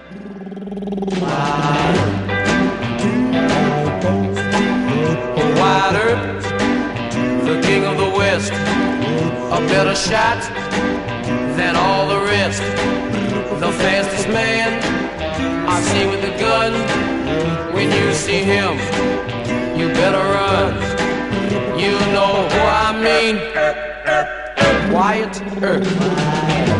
Wyatt Earp, the king of the West, a better shot than all the rest. The fastest man I see with a gun. When you see him, you better run. You know who I mean. Wyatt Earp.